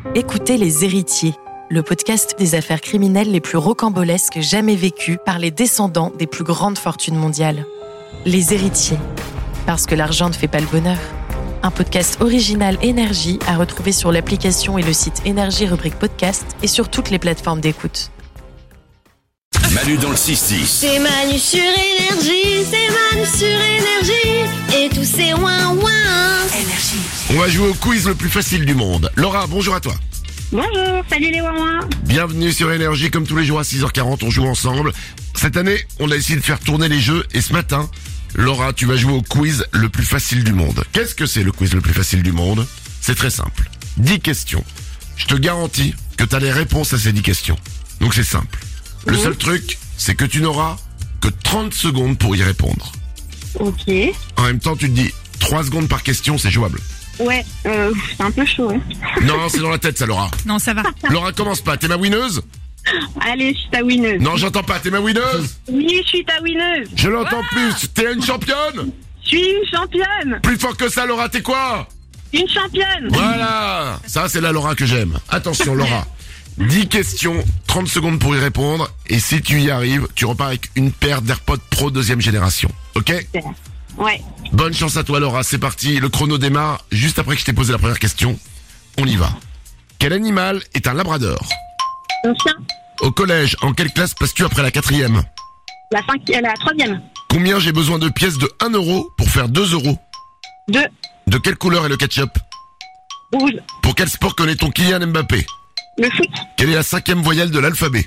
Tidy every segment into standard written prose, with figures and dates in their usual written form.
Écoutez Les Héritiers, le podcast des affaires criminelles les plus rocambolesques jamais vécues par les descendants des plus grandes fortunes mondiales. Les Héritiers, parce que l'argent ne fait pas le bonheur. Un podcast original Énergie à retrouver sur l'application et le site Énergie rubrique podcast et sur toutes les plateformes d'écoute. Manu dans le 6-10. C'est Manu sur Énergie, c'est Manu sur Énergie, et tous ces ouin-ouin. Énergie. On va jouer au quiz le plus facile du monde. Laura, bonjour à toi. Bonjour, salut les ouin-ouin. Bienvenue sur Énergie, comme tous les jours à 6h40, on joue ensemble. Cette année, on a essayé de faire tourner les jeux, et ce matin, Laura, tu vas jouer au quiz le plus facile du monde. Qu'est-ce que c'est le quiz le plus facile du monde? C'est très simple. 10 questions. Je te garantis que tu as les réponses à ces 10 questions. Donc c'est simple. Le seul truc, c'est que tu n'auras que 30 secondes pour y répondre. Ok. En même temps, tu te dis, 3 secondes par question, c'est jouable. Ouais, c'est un peu chaud. Hein. Non, c'est dans la tête ça, Laura. Non, ça va. Laura, commence pas. T'es ma winneuse? Allez, je suis ta winneuse. Non, j'entends pas. T'es ma winneuse? Oui, je suis ta winneuse. Je l'entends plus. T'es une championne? Je suis une championne. Plus fort que ça, Laura, t'es quoi? Une championne. Voilà. Ça, c'est la Laura que j'aime. Attention, Laura. 10 questions, 30 secondes pour y répondre. Et si tu y arrives, tu repars avec une paire d'AirPods Pro 2e génération. Ok? Ouais. Bonne chance à toi, Laura. C'est parti. Le chrono démarre juste après que je t'ai posé la première question. On y va. Quel animal est un labrador? Un chien. Au collège, en quelle classe passes-tu après la 4e? La 3e. Combien j'ai besoin de pièces de 1 euro pour faire 2 euros? 2. De quelle couleur est le ketchup? Rouge. Pour quel sport connaît-on Kylian Mbappé? Le foot. Quelle est la 5e voyelle de l'alphabet?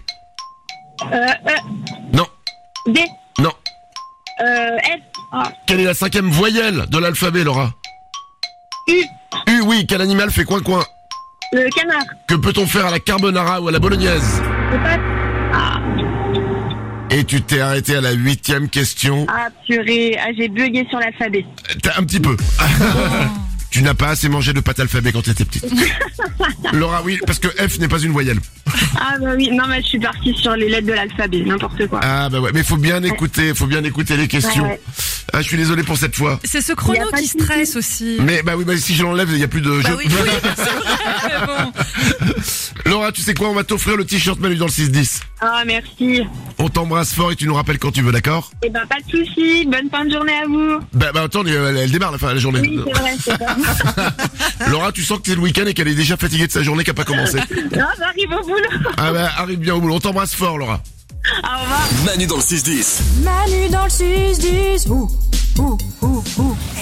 Non. D. Non. S. Ah. Quelle est la 5e voyelle de l'alphabet, Laura? U. U, oui. Quel animal fait coin-coin? Le canard. Que peut-on faire à la carbonara ou à la bolognaise? Le pâte. Ah. Et tu t'es arrêté à la 8e question. Ah, purée. Ah, j'ai bugué sur l'alphabet. T'as un petit peu. Tu n'as pas assez mangé de pâte alphabet quand tu étais petite. Laura, oui, parce que F n'est pas une voyelle. Ah bah oui, non mais je suis partie sur les lettres de l'alphabet, n'importe quoi. Ah bah ouais, mais faut bien écouter les questions. Ouais. Ah, je suis désolé pour cette fois. C'est ce Y chrono a pas qui de souci. stresse aussi. Mais bah oui, bah si je l'enlève, il y a plus de jeu. Oui, c'est vrai, mais bon. Laura, tu sais quoi, on va t'offrir le t-shirt Manu dans le 6-10. Ah merci. On t'embrasse fort et tu nous rappelles quand tu veux, d'accord? Eh ben pas de soucis, bonne fin de journée à vous. Bah attends, elle démarre la fin de la journée. Oui, c'est vrai, c'est ça. Laura, tu sens que c'est le week-end et qu'elle est déjà fatiguée de sa journée qui a pas commencé. Non, j'arrive au boulot. Ah bah arrive bien au boulot, on t'embrasse fort, Laura. Au revoir. Manu dans le 6-10. Manu dans le 6-10.